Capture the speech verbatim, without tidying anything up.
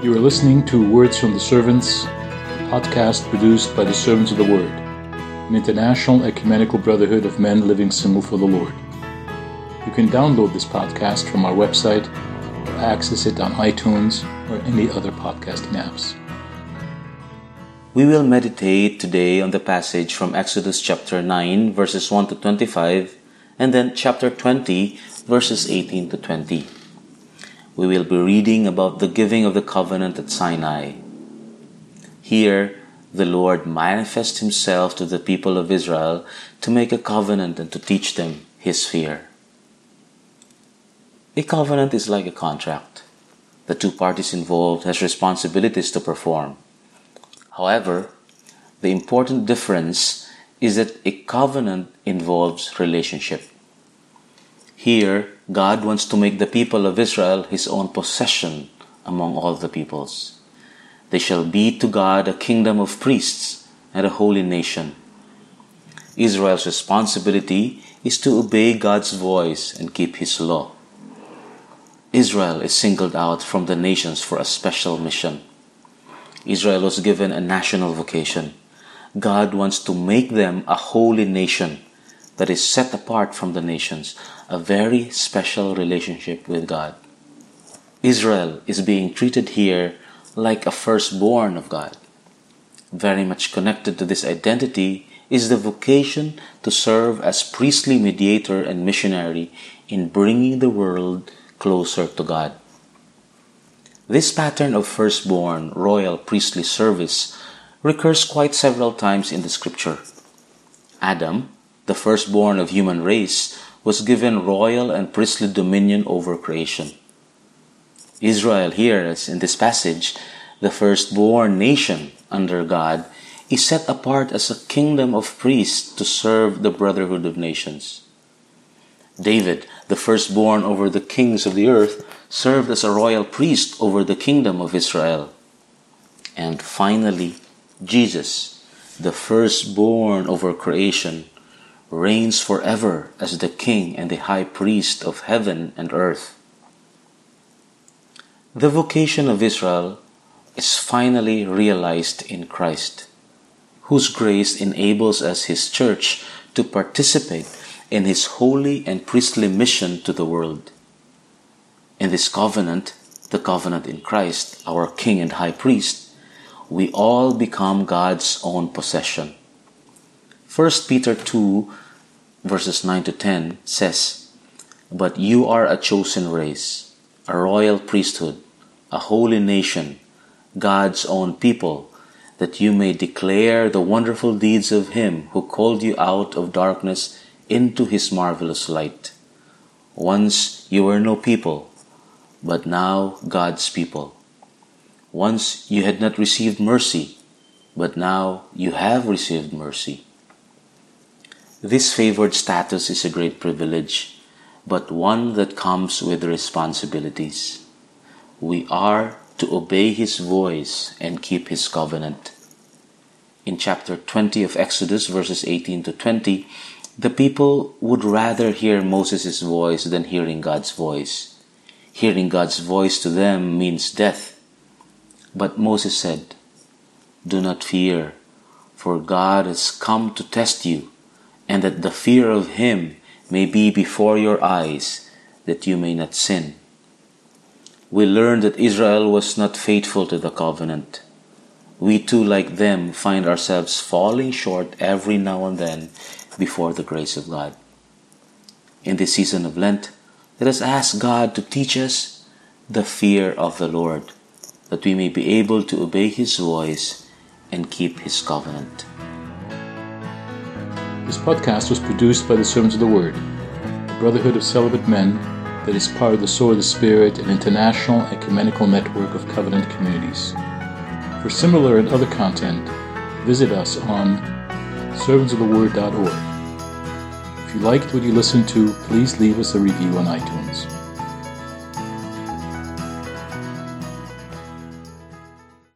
You are listening to Words from the Servants, a podcast produced by the Servants of the Word, an international ecumenical brotherhood of men living single for the Lord. You can download this podcast from our website or access it on iTunes or any other podcasting apps. We will meditate today on the passage from Exodus chapter nine, verses one to twenty-five, and then chapter twenty, verses eighteen to twenty. We will be reading about the giving of the covenant at Sinai. Here, the Lord manifests Himself to the people of Israel to make a covenant and to teach them His fear. A covenant is like a contract. The two parties involved has responsibilities to perform. However, the important difference is that a covenant involves relationship. Here, God wants to make the people of Israel His own possession among all the peoples. They shall be to God a kingdom of priests and a holy nation. Israel's responsibility is to obey God's voice and keep His law. Israel is singled out from the nations for a special mission. Israel was given a national vocation. God wants to make them a holy nation that is set apart from the nations, a very special relationship with God. Israel is being treated here like a firstborn of God. Very much connected to this identity is the vocation to serve as priestly mediator and missionary in bringing the world closer to God. This pattern of firstborn royal priestly service recurs quite several times in the scripture. Adam, the firstborn of human race, was given royal and priestly dominion over creation. Israel here, as in this passage, the firstborn nation under God, is set apart as a kingdom of priests to serve the brotherhood of nations. David, the firstborn over the kings of the earth, served as a royal priest over the kingdom of Israel. And finally, Jesus, the firstborn over creation, reigns forever as the King and the High Priest of heaven and earth. The vocation of Israel is finally realized in Christ, whose grace enables us, His church, to participate in His holy and priestly mission to the world. In this covenant, the covenant in Christ, our King and High Priest, we all become God's own possession. First Peter two, verses nine to ten says, "But you are a chosen race, a royal priesthood, a holy nation, God's own people, that you may declare the wonderful deeds of Him who called you out of darkness into His marvelous light. Once you were no people, but now God's people. Once you had not received mercy, but now you have received mercy." This favored status is a great privilege, but one that comes with responsibilities. We are to obey His voice and keep His covenant. In chapter twenty of Exodus, verses eighteen to twenty, the people would rather hear Moses' voice than hearing God's voice. Hearing God's voice to them means death. But Moses said, "Do not fear, for God has come to test you, and that the fear of Him may be before your eyes, that you may not sin." We learn that Israel was not faithful to the covenant. We too, like them, find ourselves falling short every now and then before the grace of God. In this season of Lent, let us ask God to teach us the fear of the Lord, that we may be able to obey His voice and keep His covenant. This podcast was produced by the Servants of the Word, a brotherhood of celibate men that is part of the Sword of the Spirit, an international ecumenical network of covenant communities. For similar and other content, visit us on servants of the word dot org. If you liked what you listened to, please leave us a review on iTunes.